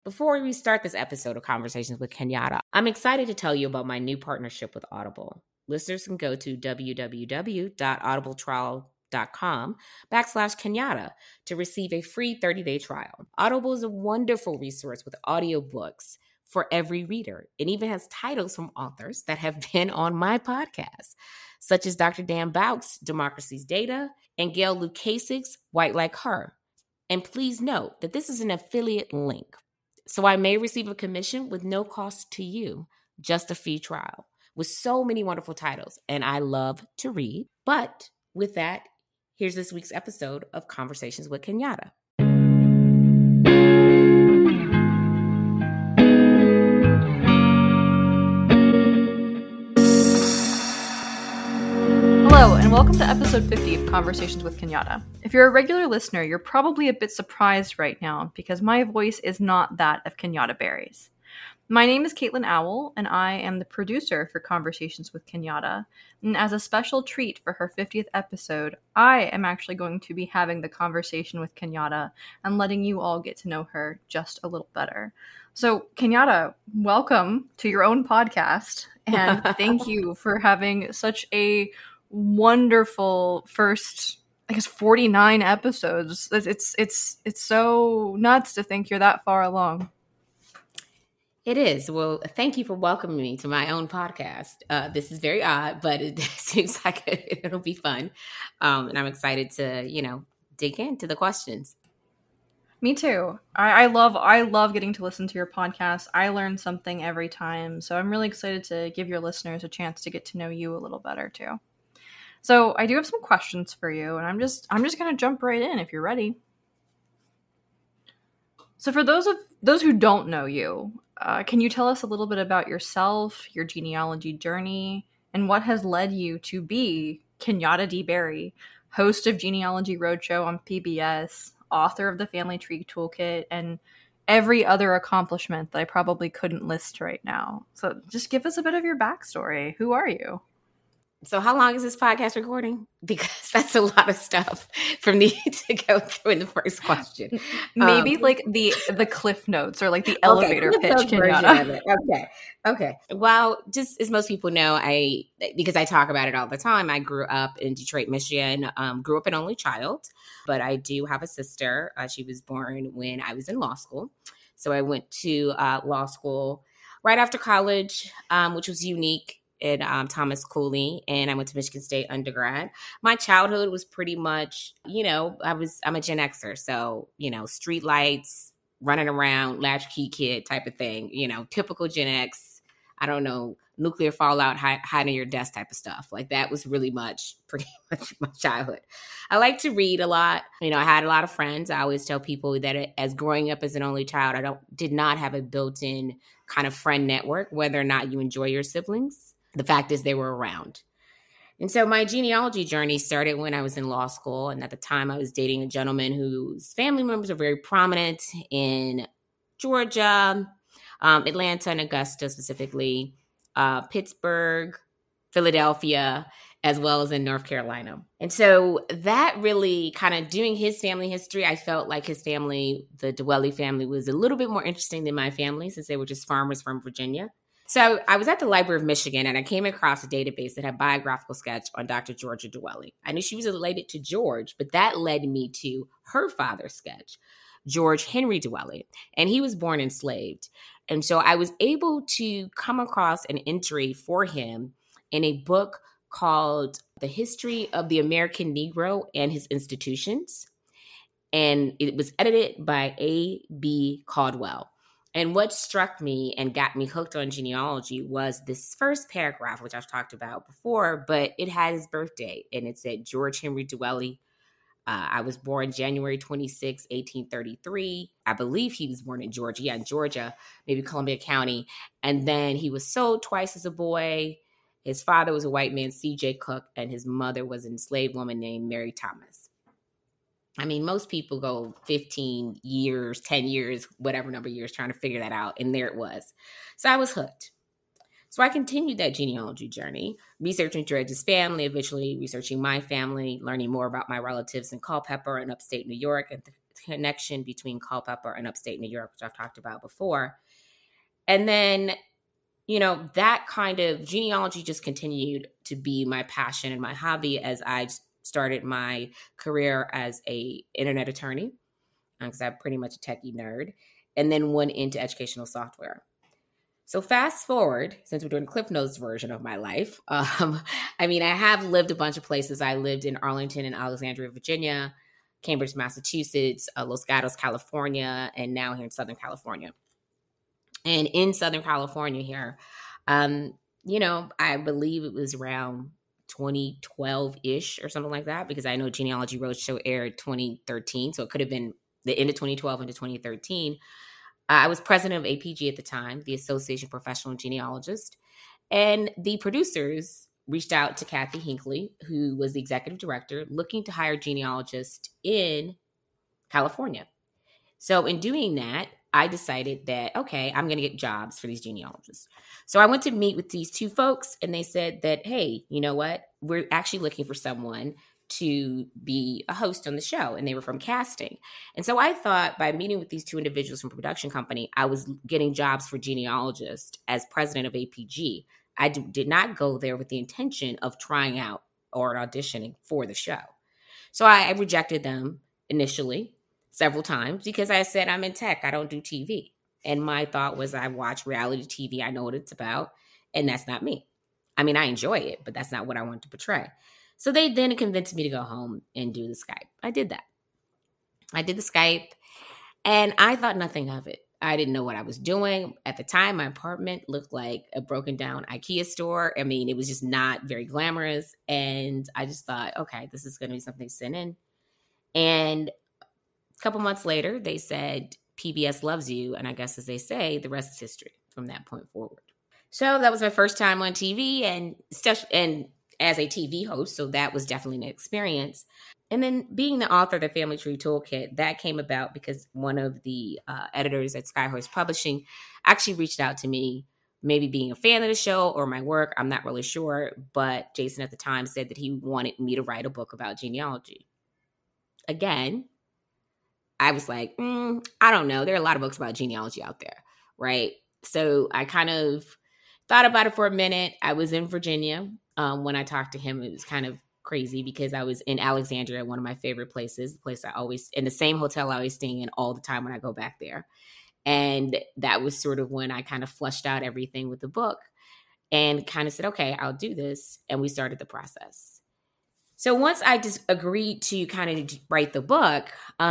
Before we start this episode of Conversations with Kenyatta, I'm excited to tell you about my new partnership with Audible. Listeners can go to www.audibletrial.com/Kenyatta to receive a free 30-day trial. Audible is a wonderful resource with audiobooks for every reader. It even has titles from authors that have been on my podcast, such as Dr. Dan Bouck's Democracy's Data and Gail Lukasik's White Like Her. And please note that this is an affiliate link, so I may receive a commission with no cost to you, just a free trial with so many wonderful titles. And I love to read. But with that, here's this week's episode of Conversations with Kenyatta. Hello, and welcome to episode 50 of Conversations with Kenyatta. If you're a regular listener, you're probably a bit surprised right now because my voice is not that of Kenyatta Berry's. My name is Caitlin Owl, and I am the producer for Conversations with Kenyatta. And as a special treat for her 50th episode, I am actually going to be having the conversation with Kenyatta and letting you all get to know her just a little better. So, Kenyatta, welcome to your own podcast, and thank you for having such a wonderful first, 49 episodes. It's so nuts to think you're that far along. It is. Well, thank you for welcoming me to my own podcast. This is very odd, but it seems like it'll be fun. And I'm excited to, dig into the questions. Me too. I love getting to listen to your podcast. I learn something every time. So I'm really excited to give your listeners a chance to get to know you a little better too. So I do have some questions for you, and I'm just going to jump right in if you're ready. So for those who don't know you, can you tell us a little bit about yourself, your genealogy journey, and what has led you to be Kenyatta D. Berry, host of Genealogy Roadshow on PBS, author of the Family Tree Toolkit, and every other accomplishment that I probably couldn't list right now. So just give us a bit of your backstory. Who are you? So how long is this podcast recording? Because that's a lot of stuff for me to go through in the first question. Maybe the cliff notes or the elevator pitch. Okay. Well, just as most people know, because I talk about it all the time, I grew up in Detroit, Michigan, grew up an only child, but I do have a sister. She was born when I was in law school. So I went to law school right after college, which was unique. At Thomas Cooley, and I went to Michigan State undergrad. My childhood was pretty much, I'm a Gen Xer, so, street lights, running around, latchkey kid type of thing, typical Gen X, I don't know, nuclear fallout, hiding your desk type of stuff. Like that was pretty much my childhood. I like to read a lot. I had a lot of friends. I always tell people that as growing up as an only child, did not have a built-in kind of friend network, whether or not you enjoy your siblings. The fact is they were around. And so my genealogy journey started when I was in law school. And at the time I was dating a gentleman whose family members are very prominent in Georgia, Atlanta and Augusta specifically, Pittsburgh, Philadelphia, as well as in North Carolina. And so that really kind of doing his family history, I felt like his family, the Dwelly family, was a little bit more interesting than my family since they were just farmers from Virginia. So I was at the Library of Michigan and I came across a database that had biographical sketch on Dr. Georgia Dwelly. I knew she was related to George, but that led me to her father's sketch, George Henry Dwelly, and he was born enslaved. And so I was able to come across an entry for him in a book called The History of the American Negro and His Institutions. And it was edited by A.B. Caldwell. And what struck me and got me hooked on genealogy was this first paragraph, which I've talked about before, but it had his birth date. And it said, George Henry Dwelly. I was born January 26, 1833. I believe he was born in Georgia, maybe Columbia County. And then he was sold twice as a boy. His father was a white man, C.J. Cook, and his mother was an enslaved woman named Mary Thomas. I mean, most people go 15 years, 10 years, whatever number of years trying to figure that out. And there it was. So I was hooked. So I continued that genealogy journey, researching George's family, eventually researching my family, learning more about my relatives in Culpeper and upstate New York, and connection between Culpeper and upstate New York, which I've talked about before. And then, that kind of genealogy just continued to be my passion and my hobby as I started my career as a internet attorney, because I'm pretty much a techie nerd, and then went into educational software. So fast forward, since we're doing Cliff Notes version of my life, I have lived a bunch of places. I lived in Arlington and Alexandria, Virginia, Cambridge, Massachusetts, Los Gatos, California, and now here in Southern California. And in Southern California here, I believe it was around 2012-ish or something like that, because I know Genealogy Roadshow aired 2013, so it could have been the end of 2012 into 2013. I was president of APG at the time, the Association of Professional Genealogists, and the producers reached out to Kathy Hinckley, who was the executive director, looking to hire genealogists in California. So in doing that, I decided that, okay, I'm going to get jobs for these genealogists. So I went to meet with these two folks, and they said that, hey, you know what? We're actually looking for someone to be a host on the show. And they were from casting. And so I thought by meeting with these two individuals from a production company, I was getting jobs for genealogists as president of APG. I did not go there with the intention of trying out or auditioning for the show. So I rejected them initially several times because I said, I'm in tech. I don't do TV. And my thought was, I watch reality TV. I know what it's about. And that's not me. I enjoy it, but that's not what I want to portray. So they then convinced me to go home and do the Skype. I did that. I did the Skype, and I thought nothing of it. I didn't know what I was doing. At the time, my apartment looked like a broken down IKEA store. It was just not very glamorous. And I just thought, okay, this is going to be something to send in. And a couple months later, they said, PBS loves you. And I guess, as they say, the rest is history from that point forward. So that was my first time on TV and as a TV host. So that was definitely an experience. And then being the author of the Family Tree Toolkit, that came about because one of the editors at Skyhorse Publishing actually reached out to me, maybe being a fan of the show or my work. I'm not really sure. But Jason at the time said that he wanted me to write a book about genealogy. Again, I was like, I don't know. There are a lot of books about genealogy out there, right? So I kind of thought about it for a minute. I was in Virginia when I talked to him. It was kind of crazy because I was in Alexandria, one of my favorite places, the place I always, in the same hotel I was staying in all the time when I go back there. And that was sort of when I kind of flushed out everything with the book and kind of said, okay, I'll do this. And we started the process. So once I just agreed to kind of write the book,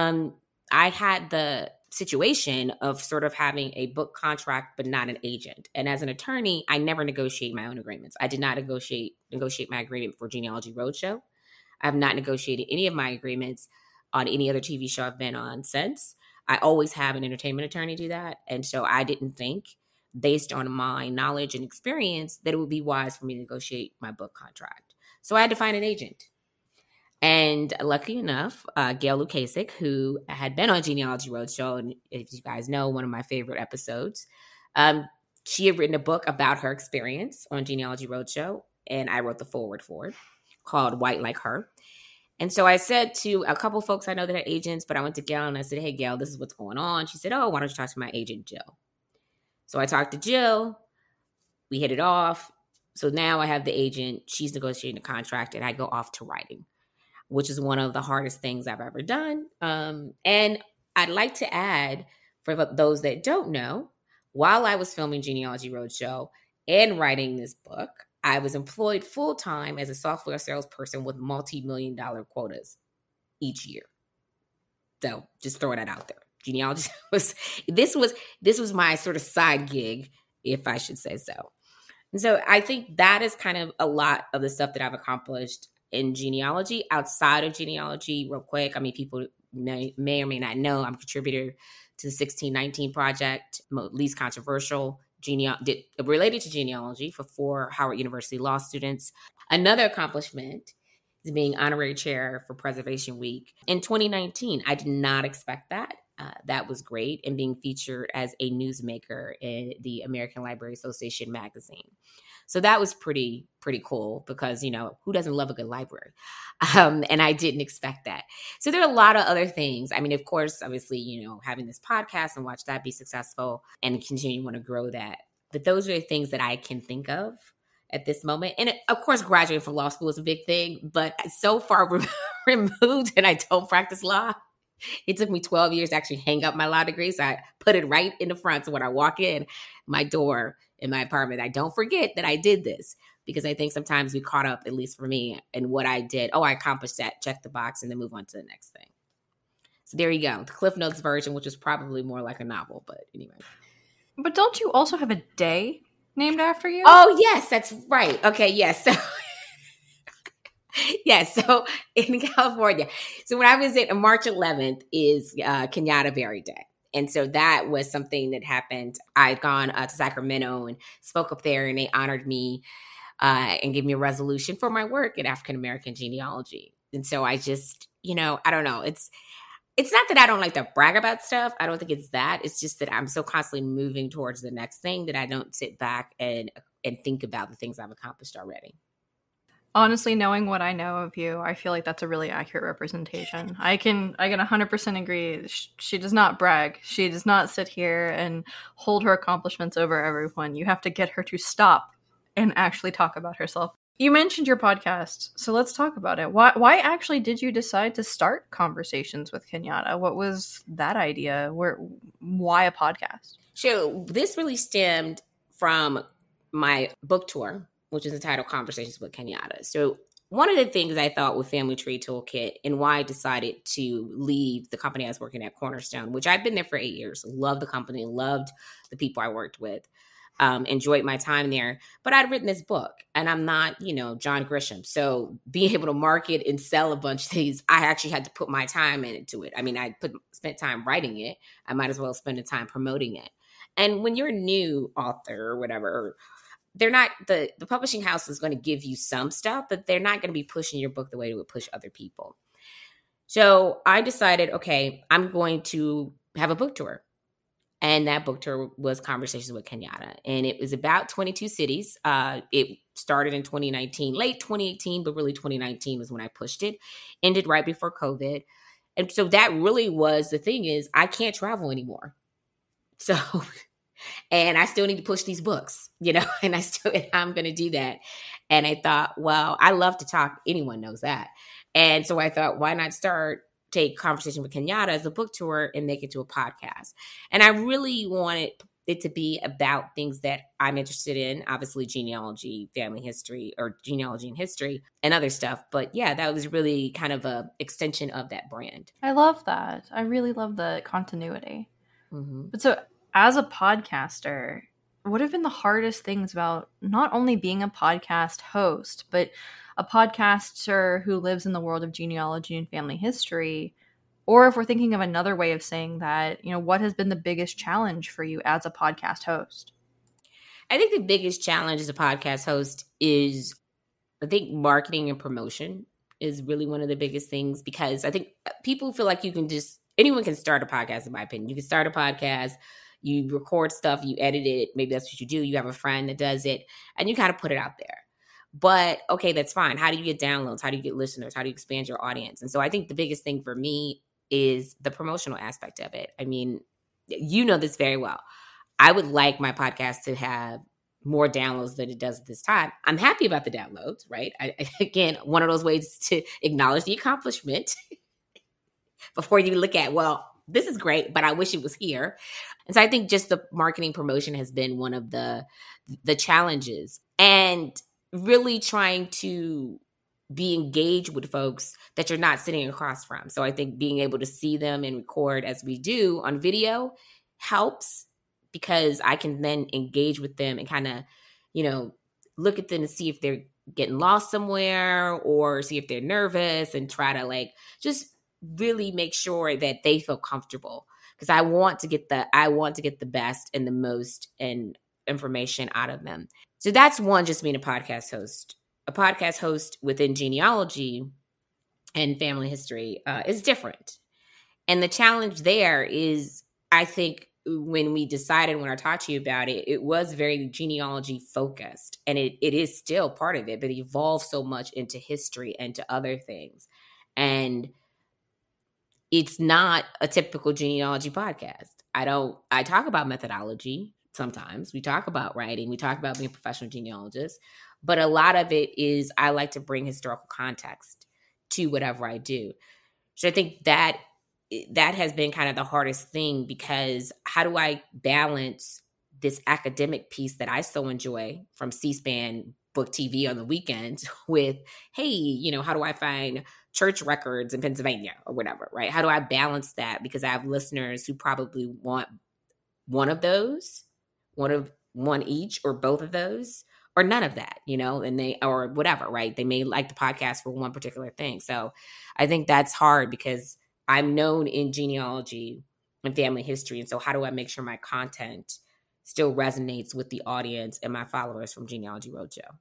I had the situation of sort of having a book contract, but not an agent. And as an attorney, I never negotiate my own agreements. I did not negotiate my agreement for Genealogy Roadshow. I have not negotiated any of my agreements on any other TV show I've been on since. I always have an entertainment attorney do that. And so I didn't think, based on my knowledge and experience, that it would be wise for me to negotiate my book contract. So I had to find an agent. And lucky enough, Gail Lukasik, who had been on Genealogy Roadshow, and if you guys know, one of my favorite episodes, she had written a book about her experience on Genealogy Roadshow, and I wrote the foreword for it, called White Like Her. And so I said to a couple folks I know that are agents, but I went to Gail and I said, hey, Gail, this is what's going on. She said, oh, why don't you talk to my agent, Jill? So I talked to Jill. We hit it off. So now I have the agent. She's negotiating the contract, and I go off to writing, which is one of the hardest things I've ever done. And I'd like to add, for those that don't know, while I was filming Genealogy Roadshow and writing this book, I was employed full-time as a software salesperson with multi-million-dollar quotas each year. So just throwing that out there. Genealogy this was my sort of side gig, if I should say so. And so I think that is kind of a lot of the stuff that I've accomplished in genealogy. Outside of genealogy, real quick, people may or may not know, I'm a contributor to the 1619 Project, least controversial, related to genealogy for 4 Howard University law students. Another accomplishment is being honorary chair for Preservation Week in 2019. I did not expect that. That was great. And being featured as a newsmaker in the American Library Association magazine. So that was pretty cool because, who doesn't love a good library? And I didn't expect that. So there are a lot of other things. I mean, of course, obviously, having this podcast and watch that be successful and continue to want to grow that. But those are the things that I can think of at this moment. And of course, graduating from law school is a big thing, but so far removed and I don't practice law. It took me 12 years to actually hang up my law degree. So I put it right in the front. So when I walk in my door in my apartment, I don't forget that I did this, because I think sometimes we caught up, at least for me, in what I did. Oh, I accomplished that, check the box, and then move on to the next thing. So there you go. The Cliff Notes version, which is probably more like a novel, but anyway. But don't you also have a day named after you? Oh, yes, that's right. Okay, yes. So yes, so in California. So when I was at March 11th is Kenyatta Berry Day. And so that was something that happened. I'd gone to Sacramento and spoke up there, and they honored me and gave me a resolution for my work in African American genealogy. And so I just, I don't know. It's not that I don't like to brag about stuff. I don't think it's that. It's just that I'm so constantly moving towards the next thing that I don't sit back and think about the things I've accomplished already. Honestly, knowing what I know of you, I feel like that's a really accurate representation. I can 100% agree. She does not brag. She does not sit here and hold her accomplishments over everyone. You have to get her to stop and actually talk about herself. You mentioned your podcast, so let's talk about it. Why actually did you decide to start Conversations with Kenyatta? What was that idea? Why a podcast? So this really stemmed from my book tour, which is entitled Conversations with Kenyatta. So one of the things I thought with Family Tree Toolkit and why I decided to leave the company I was working at, Cornerstone, which I'd been there for 8 years, loved the company, loved the people I worked with, enjoyed my time there. But I'd written this book, and I'm not, John Grisham. So being able to market and sell a bunch of these, I actually had to put my time into it. I mean, spent time writing it. I might as well spend the time promoting it. And when you're a new author or whatever, they're not, the publishing house is going to give you some stuff, but they're not going to be pushing your book the way it would push other people. So I decided, okay, I'm going to have a book tour. And that book tour was Conversations with Kenyatta. And it was about 22 cities. It started in 2019, late 2018, but really 2019 was when I pushed it. Ended right before COVID. And so that really was the thing, is I can't travel anymore. So... and I still need to push these books, and I'm going to do that. And I thought, well, I love to talk. Anyone knows that. And so I thought, why not take Conversation with Kenyatta as a book tour and make it to a podcast? And I really wanted it to be about things that I'm interested in, obviously genealogy, family history, or genealogy and history and other stuff. But yeah, that was really kind of a extension of that brand. I love that. I really love the continuity. Mm-hmm. But so, as a podcaster, what have been the hardest things about not only being a podcast host, but a podcaster who lives in the world of genealogy and family history? Or if we're thinking of another way of saying that, what has been the biggest challenge for you as a podcast host? I think the biggest challenge as a podcast host is, I think, marketing and promotion is really one of the biggest things, because I think people feel like anyone can start a podcast, in my opinion. You can start a podcast, you record stuff, you edit it. Maybe that's what you do. You have a friend that does it, and you kind of put it out there. But okay, that's fine. How do you get downloads? How do you get listeners? How do you expand your audience? And so I think the biggest thing for me is the promotional aspect of it. I mean, you know this very well. I would like my podcast to have more downloads than it does at this time. I'm happy about the downloads, right? Again, one of those ways to acknowledge the accomplishment before you look at, well, this is great, but I wish it was here. And so I think just the marketing promotion has been one of the challenges, and really trying to be engaged with folks that you're not sitting across from. So I think being able to see them and record as we do on video helps, because I can then engage with them and kind of, look at them and see if they're getting lost somewhere, or see if they're nervous, and try to just really make sure that they feel comfortable, because I want to get the best and the most and information out of them. So that's one, just being a podcast host. A podcast host within genealogy and family history is different. And the challenge there is, I think, when we decided, when I talked to you about it, it was very genealogy focused, and it is still part of it, but it evolved so much into history and to other things. And it's not a typical genealogy podcast. I talk about methodology sometimes. We talk about writing. We talk about being a professional genealogist. But a lot of it is, I like to bring historical context to whatever I do. So I think that has been kind of the hardest thing, because how do I balance this academic piece that I so enjoy from C-SPAN book TV on the weekends with, hey, how do I find church records in Pennsylvania or whatever, right? How do I balance that? Because I have listeners who probably want one of those, one each, or both of those, or none of that, and they, or whatever, right? They may like the podcast for one particular thing. So I think that's hard, because I'm known in genealogy and family history. And so how do I make sure my content still resonates with the audience and my followers from Genealogy Roadshow?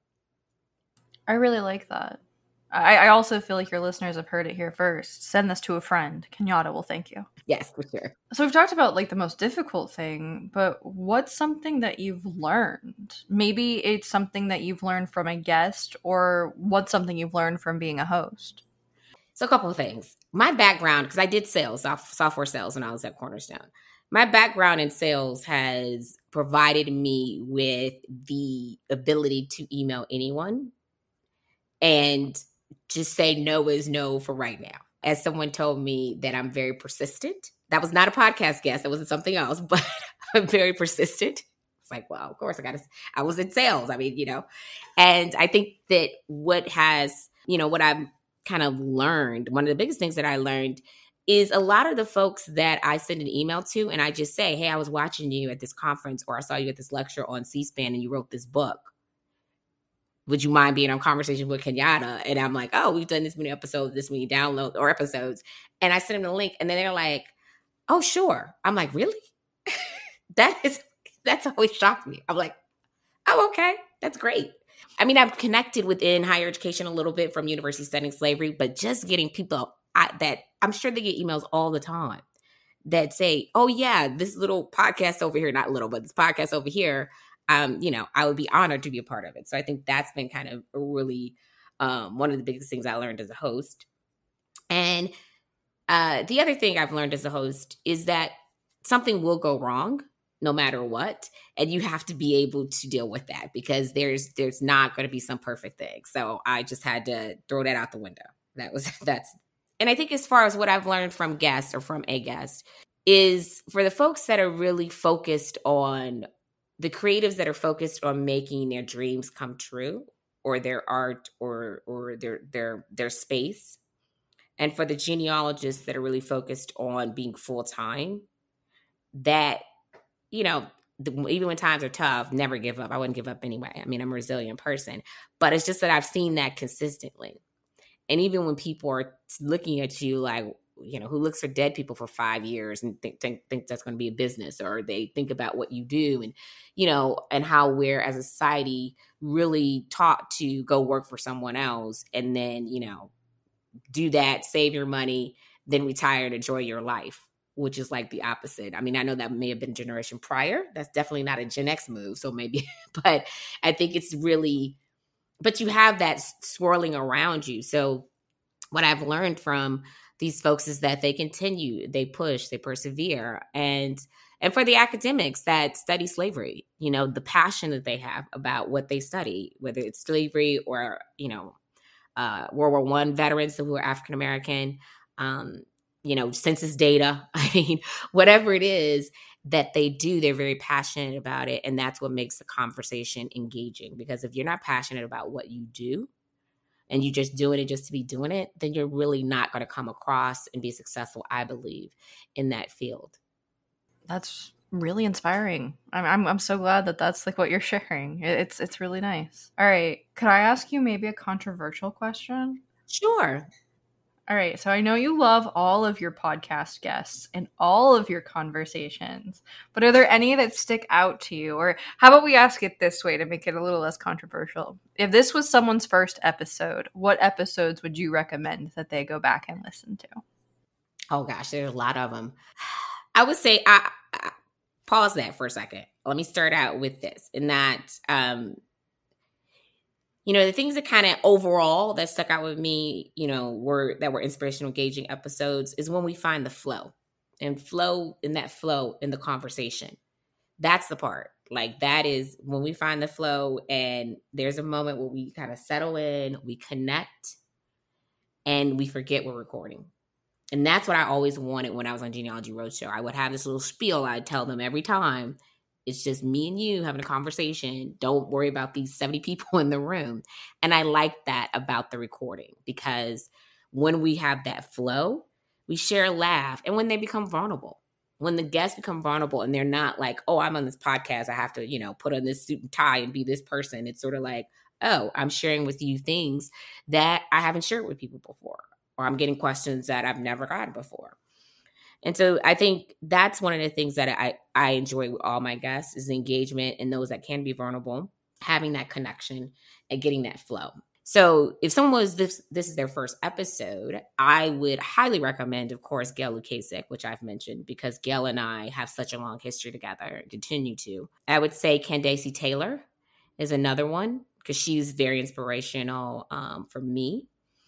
I really like that. I also feel like your listeners have heard it here first. Send this to a friend. Kenyatta will thank you. Yes, for sure. So we've talked about the most difficult thing, but what's something that you've learned? Maybe it's something that you've learned from a guest, or what's something you've learned from being a host? So a couple of things. My background, because I did sales, software sales when I was at Cornerstone. My background in sales has provided me with the ability to email anyone and just say no is no for right now. As someone told me, that I'm very persistent. That was not a podcast guest. That wasn't something else, but I'm very persistent. It's like, well, of course I was in sales. I mean, and I think that what I've kind of learned, one of the biggest things that I learned is a lot of the folks that I send an email to, and I just say, hey, I was watching you at this conference, or I saw you at this lecture on C-SPAN and you wrote this book. Would you mind being on Conversation with Kenyatta? And I'm like, oh, we've done this many episodes, this many downloads or episodes. And I send them the link, and then they're like, oh, sure. I'm like, really? That's always shocked me. I'm like, oh, okay. That's great. I mean, I've connected within higher education a little bit from University Studying Slavery, but just getting people that I'm sure they get emails all the time that say, oh yeah, this little podcast over here, not little, but this podcast over here, I would be honored to be a part of it. So I think that's been kind of a really one of the biggest things I learned as a host. And the other thing I've learned as a host is that something will go wrong no matter what. And you have to be able to deal with that, because there's not going to be some perfect thing. So I just had to throw that out the window. And I think as far as what I've learned from guests, or from a guest, is for the folks that are really focused on, the creatives that are focused on making their dreams come true, or their art, or their space. And for the genealogists that are really focused on being full-time, that, even when times are tough, never give up. I wouldn't give up anyway. I mean, I'm a resilient person, but it's just that I've seen that consistently. And even when people are looking at you like, who looks for dead people for 5 years and think that's going to be a business, or they think about what you do, and, and how we're as a society really taught to go work for someone else and then, do that, save your money, then retire and enjoy your life, which is like the opposite. I mean, I know that may have been generation prior. That's definitely not a Gen X move. So maybe, but I think it's really, but you have that swirling around you. So what I've learned from these folks is that they continue, they push, they persevere. And for the academics that study slavery, the passion that they have about what they study, whether it's slavery or, World War I veterans who are African-American, census data. I mean, whatever it is that they do, they're very passionate about it. And that's what makes the conversation engaging. Because if you're not passionate about what you do, and you just doing it just to be doing it, then you're really not going to come across and be successful, I believe, in that field. That's really inspiring. I'm so glad that that's what you're sharing. It's really nice. All right, could I ask you maybe a controversial question? Sure. All right, so I know you love all of your podcast guests and all of your conversations, but are there any that stick out to you? Or how about we ask it this way to make it a little less controversial? If this was someone's first episode, what episodes would you recommend that they go back and listen to? Oh gosh, there's a lot of them. I would say I pause that for a second. Let me start out with this, and that the things that kind of overall that stuck out with me, were inspirational, engaging episodes, is when we find the flow in the conversation. That's the part. Like, that is when we find the flow, and there's a moment where we kind of settle in, we connect, and we forget we're recording. And that's what I always wanted when I was on Genealogy Roadshow. I would have this little spiel I'd tell them every time. It's just me and you having a conversation. Don't worry about these 70 people in the room. And I like that about the recording, because when we have that flow, we share a laugh. And when they become vulnerable, when the guests become vulnerable and they're not like, oh, I'm on this podcast, I have to, put on this suit and tie and be this person. It's sort of like, oh, I'm sharing with you things that I haven't shared with people before, or I'm getting questions that I've never gotten before. And so I think that's one of the things that I enjoy with all my guests, is the engagement and those that can be vulnerable, having that connection and getting that flow. So if someone was this is their first episode, I would highly recommend, of course, Gail Lukasik, which I've mentioned, because Gail and I have such a long history together and continue to. I would say Candace Taylor is another one, because she's very inspirational for me.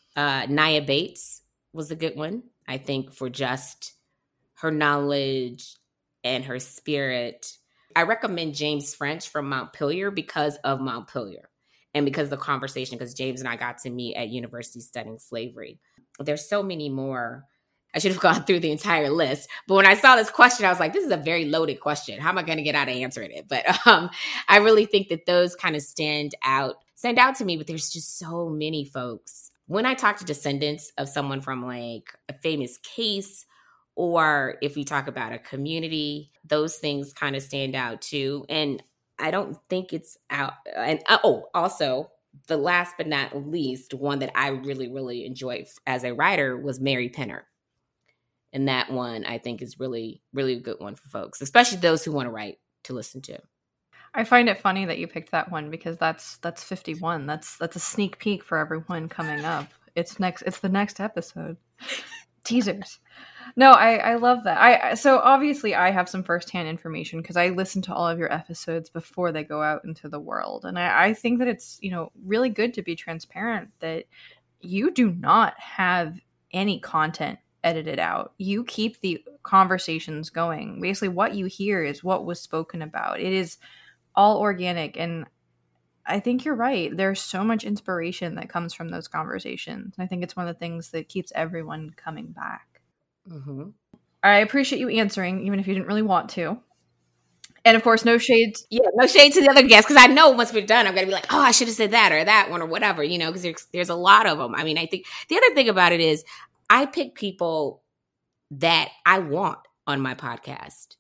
Nia Bates was a good one, I think, for just her knowledge and her spirit. I recommend James French from Montpelier because of Montpelier and because of the conversation, because James and I got to meet at university studying slavery. There's so many more. I should have gone through the entire list. But when I saw this question, I was like, this is a very loaded question. How am I going to get out of answering it? But I really think that those kind of stand out to me. But there's just so many folks. When I talk to descendants of someone from like a famous case, or if we talk about a community, those things kind of stand out too. And I don't think it's out. And also, the last but not least, one that I really, really enjoyed as a writer was Mary Penner. And that one, I think, is really, really a good one for folks, especially those who want to write, to listen to. I find it funny that you picked that one, because that's 51. That's a sneak peek for everyone coming up. It's the next episode. Teasers. No, I love that. So obviously I have some firsthand information because I listen to all of your episodes before they go out into the world. And I think that it's, really good to be transparent that you do not have any content edited out. You keep the conversations going. Basically what you hear is what was spoken about. It is all organic. And I think you're right. There's so much inspiration that comes from those conversations. I think it's one of the things that keeps everyone coming back. Mm-hmm. I appreciate you answering, even if you didn't really want to. And of course, no shade. Yeah, no shade to the other guests, because I know once we're done, I'm going to be like, oh, I should have said that or that one or whatever, because there's a lot of them. I mean, I think the other thing about it is I pick people that I want on my podcast.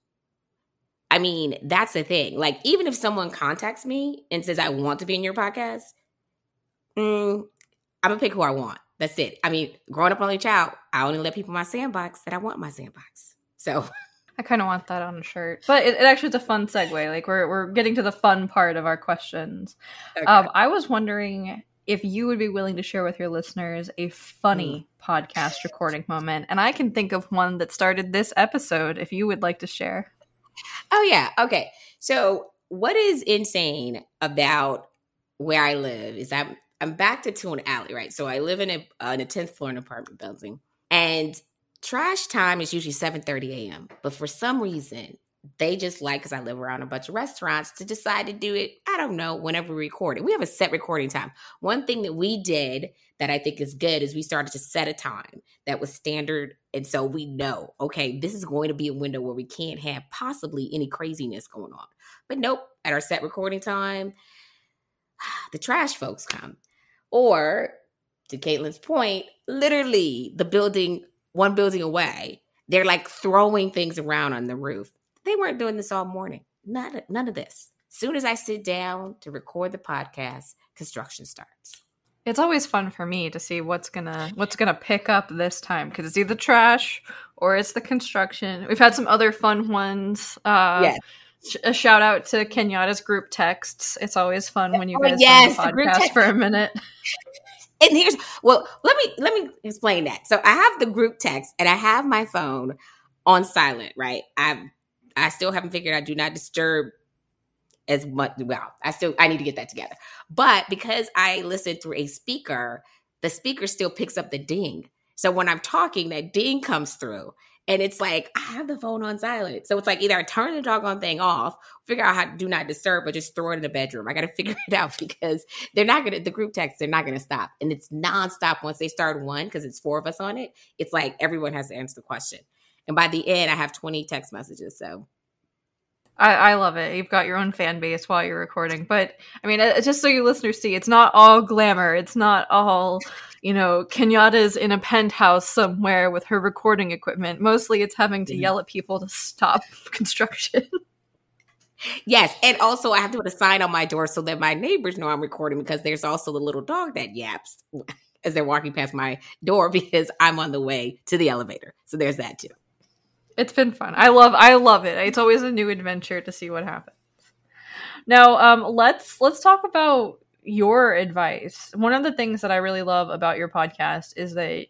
I mean, that's the thing. Like, even if someone contacts me and says, I want to be in your podcast, I'm going to pick who I want. That's it. I mean, growing up an only child, I only let people in my sandbox that I want in my sandbox. So I kind of want that on a shirt. But it actually is a fun segue. Like, we're getting to the fun part of our questions. Okay. I was wondering if you would be willing to share with your listeners a funny podcast recording moment. And I can think of one that started this episode if you would like to share. Oh, yeah. Okay. So what is insane about where I live is I'm back to Tune Alley, right? So I live in a 10th floor in an apartment building. And trash time is usually 7:30 a.m. But for some reason, they just like, because I live around a bunch of restaurants, to decide to do it, I don't know, whenever we record it. We have a set recording time. One thing that we did that I think is good is we started to set a time that was standard. And so we know, okay, this is going to be a window where we can't have possibly any craziness going on. But nope, at our set recording time, the trash folks come. Or, to Caitlin's point, literally one building away, they're like throwing things around on the roof. They weren't doing this all morning. None of this. As soon as I sit down to record the podcast, construction starts. It's always fun for me to see what's gonna pick up this time, because it's either trash or it's the construction. We've had some other fun ones. Yes. A shout out to Kenyatta's group texts. It's always fun when you guys do the podcast for a minute. And let me explain that. So I have the group text and I have my phone on silent, right? I still haven't figured out do not disturb as much. Well, I need to get that together. But because I listen through a speaker, the speaker still picks up the ding. So when I'm talking, that ding comes through. And it's like, I have the phone on silent. So it's like either I turn the doggone thing off, figure out how to do not disturb, but just throw it in the bedroom. I got to figure it out because the group text, they're not going to stop. And it's nonstop once they start one, because it's 4 of us on it. It's like everyone has to answer the question. And by the end, I have 20 text messages. So I love it. You've got your own fan base while you're recording. But, I mean, just so you listeners see, it's not all glamour. It's not all, Kenyatta's in a penthouse somewhere with her recording equipment. Mostly it's having to yell at people to stop construction. Yes. And also I have to put a sign on my door so that my neighbors know I'm recording, because there's also the little dog that yaps as they're walking past my door because I'm on the way to the elevator. So there's that too. It's been fun. I love it. It's always a new adventure to see what happens. Now, let's talk about your advice. One of the things that I really love about your podcast is that,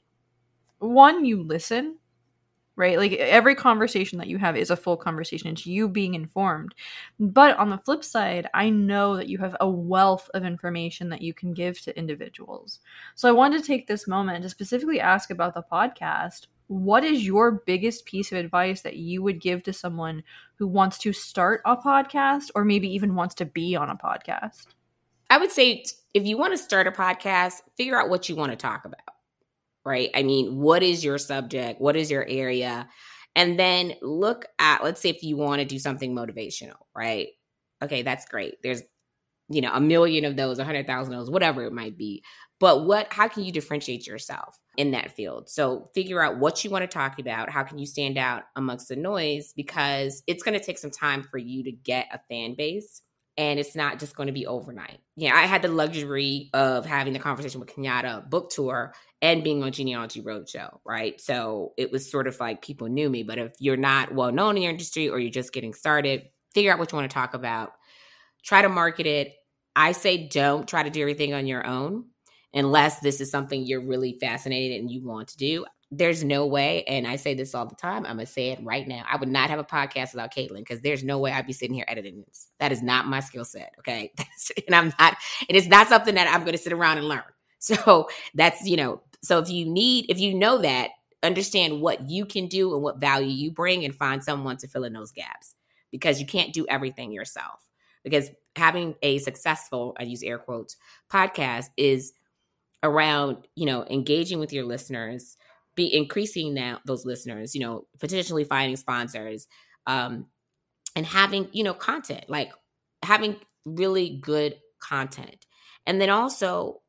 one, you listen, right? Like every conversation that you have is a full conversation. It's you being informed. But on the flip side, I know that you have a wealth of information that you can give to individuals. So I wanted to take this moment to specifically ask about the podcast. What is your biggest piece of advice that you would give to someone who wants to start a podcast or maybe even wants to be on a podcast? I would say if you want to start a podcast, figure out what you want to talk about, right? I mean, what is your subject? What is your area? And then look at, let's say if you want to do something motivational, right? Okay, that's great. There's, 1 million of those, 100,000 of those, whatever it might be. But how can you differentiate yourself in that field? So figure out what you want to talk about. How can you stand out amongst the noise? Because it's going to take some time for you to get a fan base. And it's not just going to be overnight. Yeah, I had the luxury of having the conversation with Kenyatta book tour and being on Genealogy Roadshow, right? So it was sort of like people knew me. But if you're not well known in your industry or you're just getting started, figure out what you want to talk about. Try to market it. I say don't try to do everything on your own unless this is something you're really fascinated and you want to do. There's no way, and I say this all the time, I'm going to say it right now, I would not have a podcast without Caitlin, because there's no way I'd be sitting here editing this. That is not my skill set, okay? And it's not something that I'm going to sit around and learn. So that's, so if you know that, understand what you can do and what value you bring and find someone to fill in those gaps, because you can't do everything yourself. Because having a successful, I use air quotes, podcast is around, engaging with your listeners, be increasing those listeners, potentially finding sponsors, and having, content, like having really good content. And then also,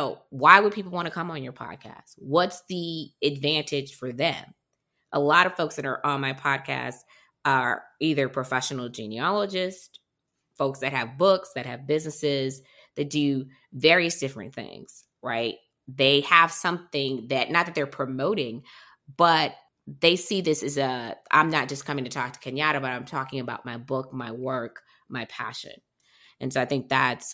why would people want to come on your podcast? What's the advantage for them? A lot of folks that are on my podcast are either professional genealogists, folks that have books, that have businesses, that do various different things, right? They have something that, not that they're promoting, but they see this as I'm not just coming to talk to Kenyatta, but I'm talking about my book, my work, my passion. And so I think that's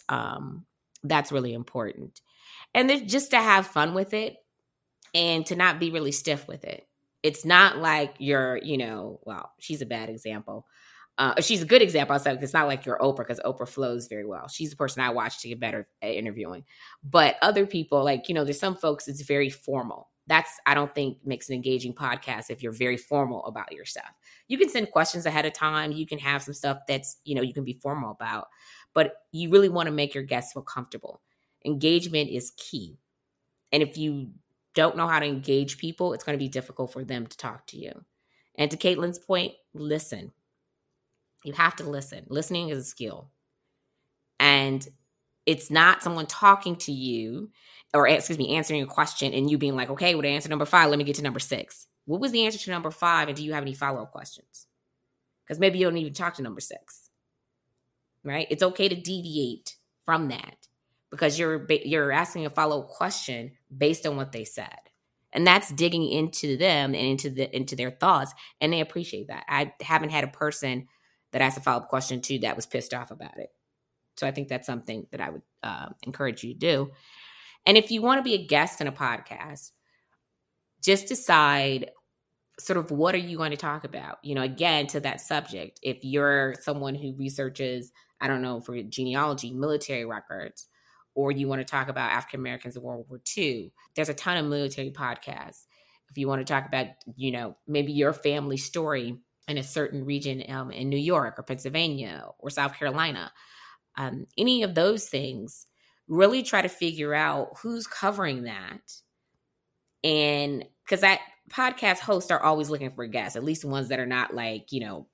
really important. And then just to have fun with it and to not be really stiff with it. It's not like you're, well, she's a bad example. She's a good example. I said it's not like you're Oprah, because Oprah flows very well. She's the person I watch to get better at interviewing. But other people, like, there's some folks, it's very formal. That's, I don't think, makes an engaging podcast if you're very formal about your stuff. You can send questions ahead of time. You can have some stuff that's, you can be formal about. But you really want to make your guests feel comfortable. Engagement is key. And if you don't know how to engage people, it's going to be difficult for them to talk to you. And to Caitlin's point, listen. You have to listen. Listening is a skill. And it's not someone talking to you or, answering a question and you being like, okay, well, the answer number 5, let me get to number 6. What was the answer to number 5? And do you have any follow-up questions? Because maybe you don't even talk to number 6, right? It's okay to deviate from that because you're asking a follow-up question based on what they said. And that's digging into them and into their thoughts. And they appreciate that. I haven't had a person that asked a follow-up question to that was pissed off about it. So I think that's something that I would encourage you to do. And if you want to be a guest in a podcast, just decide sort of what are you going to talk about? Again, to that subject, if you're someone who researches, I don't know, for genealogy, military records, or you want to talk about African Americans in World War II, there's a ton of military podcasts. If you want to talk about, maybe your family story in a certain region in New York or Pennsylvania or South Carolina, any of those things, really try to figure out who's covering that. And because that podcast hosts are always looking for guests, at least ones that are not like,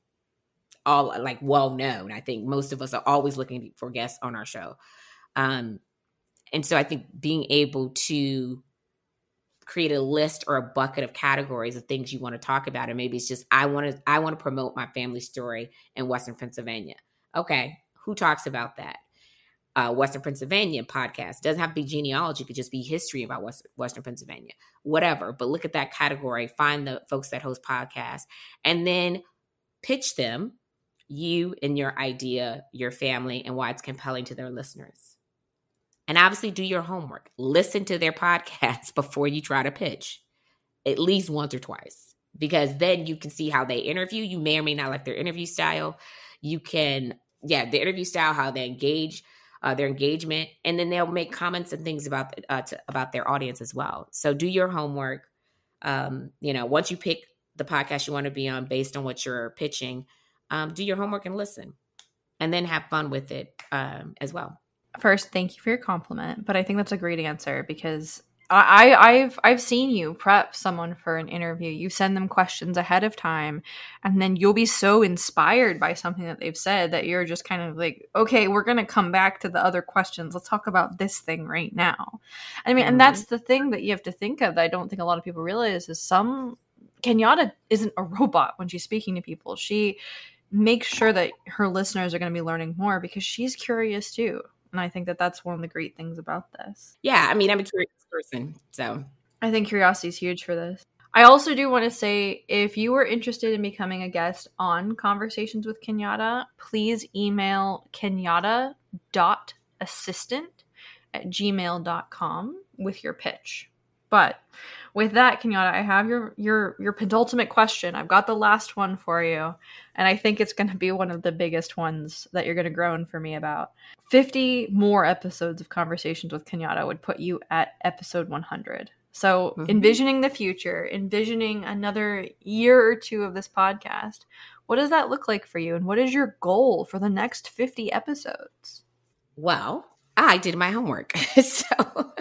all like well known. I think most of us are always looking for guests on our show. And so I think being able to create a list or a bucket of categories of things you want to talk about, and maybe it's just I want to promote my family story in Western Pennsylvania. Okay, who talks about that? Western Pennsylvania podcast. Doesn't have to be genealogy, could just be history about Western Pennsylvania, whatever. But look at that category, find the folks that host podcasts, and then pitch them, you and your idea, your family, and why it's compelling to their listeners. And obviously do your homework. Listen to their podcasts before you try to pitch, at least once or twice, because then you can see how they interview. You may or may not like their interview style. You can, the interview style, how they engage, their engagement, and then they'll make comments and things about their audience as well. So do your homework. Once you pick the podcast you want to be on based on what you're pitching, do your homework and listen, and then have fun with it as well. First, thank you for your compliment, but I think that's a great answer because I've seen you prep someone for an interview. You send them questions ahead of time, and then you'll be so inspired by something that they've said that you're just kind of like, okay, we're going to come back to the other questions. Let's talk about this thing right now. I mean, and that's the thing that you have to think of that I don't think a lot of people realize is Kenyatta isn't a robot when she's speaking to people. She makes sure that her listeners are going to be learning more because she's curious too. And I think that that's one of the great things about this. Yeah, I mean, I'm a curious person, so I think curiosity is huge for this. I also do want to say, if you are interested in becoming a guest on Conversations with Kenyatta, please email kenyatta.assistant@gmail.com with your pitch. But with that, Kenyatta, I have your penultimate question. I've got the last one for you, and I think it's going to be one of the biggest ones that you're going to groan for me about. 50 more episodes of Conversations with Kenyatta would put you at episode 100. So envisioning the future, envisioning another year or two of this podcast, what does that look like for you? And what is your goal for the next 50 episodes? Well, I did my homework. So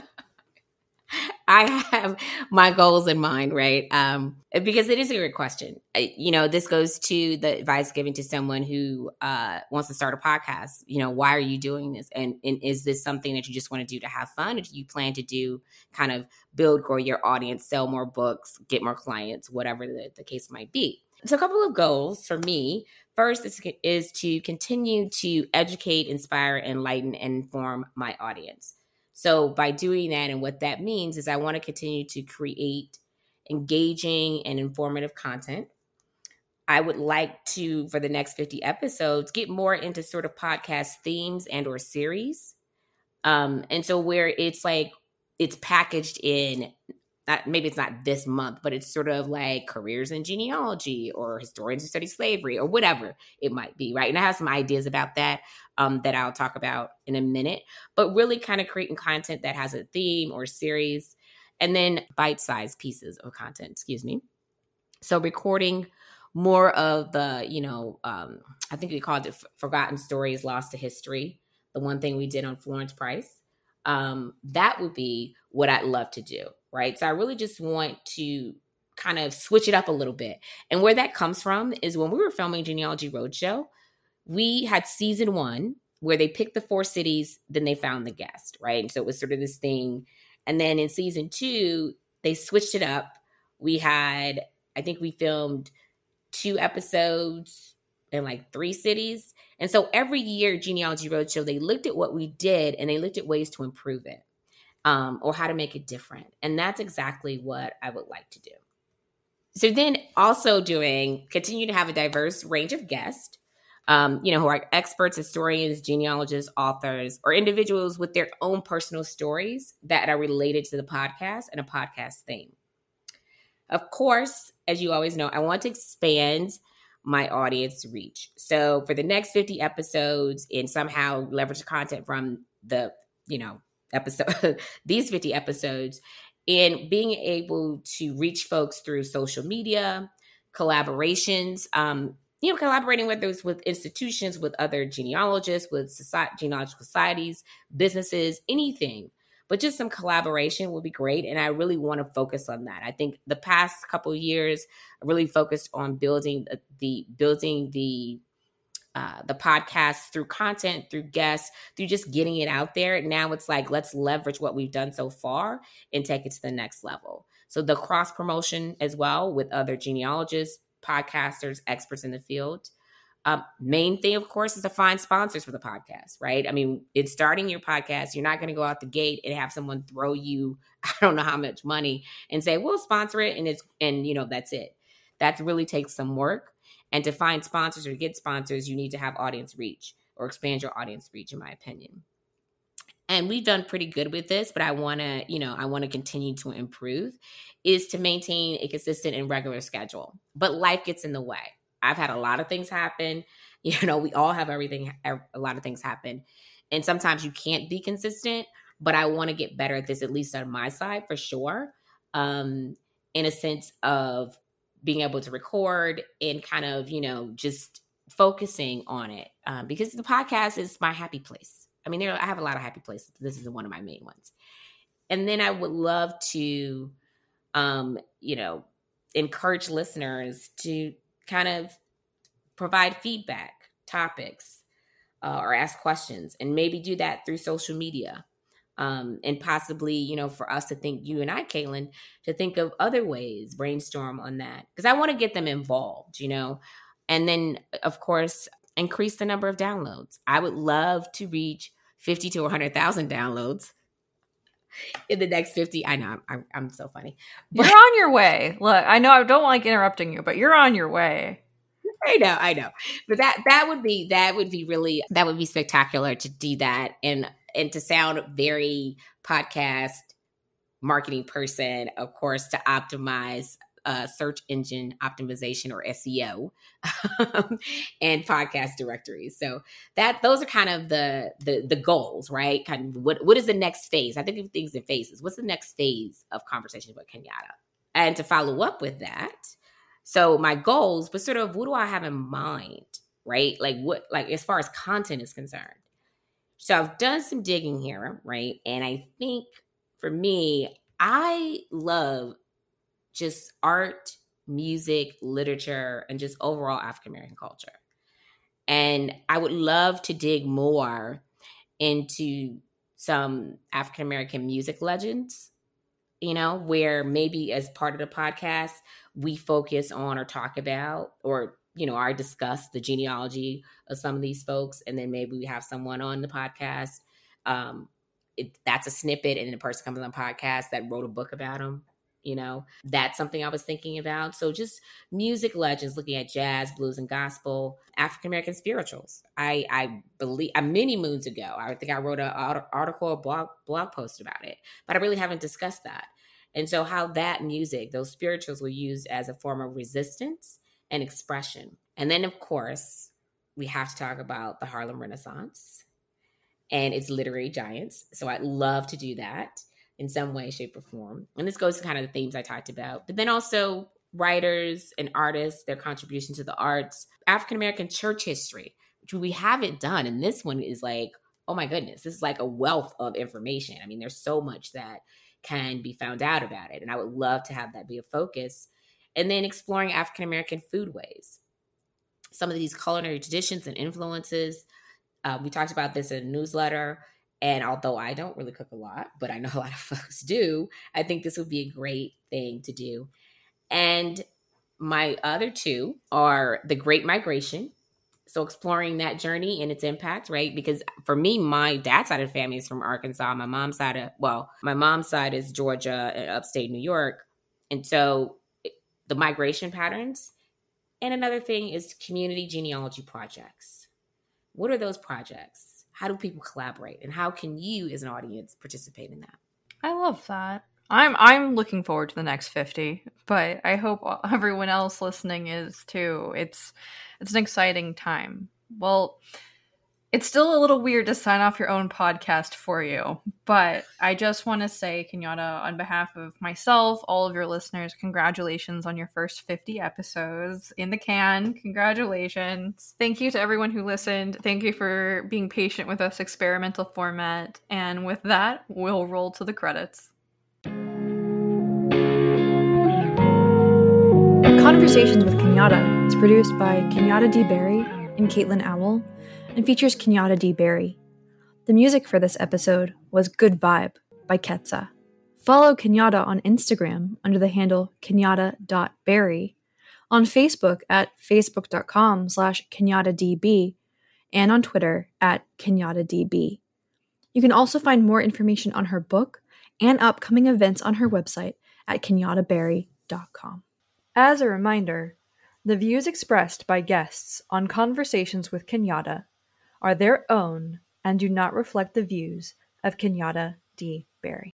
I have my goals in mind, right? Because it is a great question. This goes to the advice given to someone who wants to start a podcast. Why are you doing this? And is this something that you just want to do to have fun? Or do you plan to do kind of build, grow your audience, sell more books, get more clients, whatever the case might be? So a couple of goals for me. First is to continue to educate, inspire, enlighten, and inform my audience. So by doing that, and what that means is I want to continue to create engaging and informative content. I would like to, for the next 50 episodes, get more into sort of podcast themes and or series. And so where it's like, it's packaged in, maybe it's not this month, but it's sort of like careers in genealogy or historians who study slavery or whatever it might be, right? And I have some ideas about that that I'll talk about in a minute, but really kind of creating content that has a theme or series, and then bite-sized pieces of content, So recording more of the, I think we called it Forgotten Stories Lost to History, the one thing we did on Florence Price. That would be what I'd love to do, right? So I really just want to kind of switch it up a little bit. And where that comes from is when we were filming Genealogy Roadshow, we had season 1 where they picked the 4 cities, then they found the guest, right? And so it was sort of this thing. And then in season 2, they switched it up. I think we filmed 2 episodes in like 3 cities. And so every year, Genealogy Roadshow, they looked at what we did and they looked at ways to improve it or how to make it different. And that's exactly what I would like to do. So then also continue to have a diverse range of guests. who are experts, historians, genealogists, authors, or individuals with their own personal stories that are related to the podcast and a podcast theme. Of course, as you always know, I want to expand my audience reach. So for the next 50 episodes and somehow leverage the content from the, episode, these 50 episodes, and being able to reach folks through social media, collaborations, collaborating with those, with institutions, with other genealogists, with genealogical societies, businesses, anything. But just some collaboration would be great. And I really want to focus on that. I think the past couple of years, I really focused on building the podcast through content, through guests, through just getting it out there. Now it's like, let's leverage what we've done so far and take it to the next level. So the cross promotion as well with other genealogists, podcasters, experts in the field. Main thing, of course, is to find sponsors for the podcast, right? I mean, it's starting your podcast. You're not going to go out the gate and have someone throw you, I don't know how much money and say, we'll sponsor it. And that's it. That really takes some work. And to find sponsors or get sponsors, you need to have audience reach or expand your audience reach, in my opinion. And we've done pretty good with this, but I want to continue to improve, is to maintain a consistent and regular schedule. But life gets in the way. I've had a lot of things happen. We all have a lot of things happen. And sometimes you can't be consistent, but I want to get better at this, at least on my side, for sure. In a sense of being able to record and kind of, just focusing on it. Because the podcast is my happy place. I mean, I have a lot of happy places. This is one of my main ones. And then I would love to, encourage listeners to kind of provide feedback, topics, or ask questions, and maybe do that through social media. And possibly, for us to think, you and I, Caitlin, to think of other ways, brainstorm on that. Because I want to get them involved, and then, of course, increase the number of downloads. I would love to reach 50 to 100,000 downloads in the next 50. I know I'm so funny. But you're on your way. Look, I know I don't like interrupting you, but you're on your way. I know. But that would be spectacular to do that and to sound very podcast marketing person, of course, to optimize search engine optimization, or SEO, and podcast directories. So those are kind of the goals, right? Kind of what is the next phase? I think of things in phases. What's the next phase of Conversations with Kenyatta? And to follow up with that, so my goals, but sort of what do I have in mind, right? Like as far as content is concerned. So I've done some digging here, right? And I think for me, I love just art, music, literature, and just overall African-American culture. And I would love to dig more into some African-American music legends, where maybe as part of the podcast, we focus on or talk about or, I discuss the genealogy of some of these folks. And then maybe we have someone on the podcast. That's a snippet, and then the person comes on the podcast that wrote a book about them. That's something I was thinking about. So just music legends, looking at jazz, blues, and gospel, African-American spirituals. I believe many moons ago, I think I wrote an article, a blog post about it, but I really haven't discussed that. And so how that music, those spirituals, were used as a form of resistance and expression. And then, of course, we have to talk about the Harlem Renaissance and its literary giants. So I'd love to do that in some way, shape, or form. And this goes to kind of the themes I talked about. But then also writers and artists, their contribution to the arts, African-American church history, which we haven't done. And this one is like, oh my goodness, this is like a wealth of information. I mean, there's so much that can be found out about it. And I would love to have that be a focus. And then exploring African-American foodways. Some of these culinary traditions and influences. We talked about this in a newsletter. And although I don't really cook a lot, but I know a lot of folks do, I think this would be a great thing to do. And my other two are the Great Migration. So exploring that journey and its impact, right? Because for me, my dad's side of the family is from Arkansas. My mom's side is Georgia and upstate New York. And so the migration patterns And another thing is community genealogy projects. What are those projects? How do people collaborate? And how can you as an audience participate in that? I love that. I'm looking forward to the next 50, but I hope everyone else listening is too. It's an exciting time. Well, it's still a little weird to sign off your own podcast for you, but I just want to say, Kenyatta, on behalf of myself, all of your listeners, congratulations on your first 50 episodes in the can. Congratulations. Thank you to everyone who listened. Thank you for being patient with us experimental format. And with that, we'll roll to the credits. Conversations with Kenyatta is produced by Kenyatta D. Barry and Caitlin Owl, and features Kenyatta D. Barry. The music for this episode was Good Vibe by Ketsa. Follow Kenyatta on Instagram under the handle kenyatta.barry, on Facebook at facebook.com/KenyattaDB, and on Twitter at KenyattaDB. You can also find more information on her book and upcoming events on her website at kenyattabarry.com. As a reminder, the views expressed by guests on Conversations with Kenyatta are their own and do not reflect the views of Kenyatta D. Barry.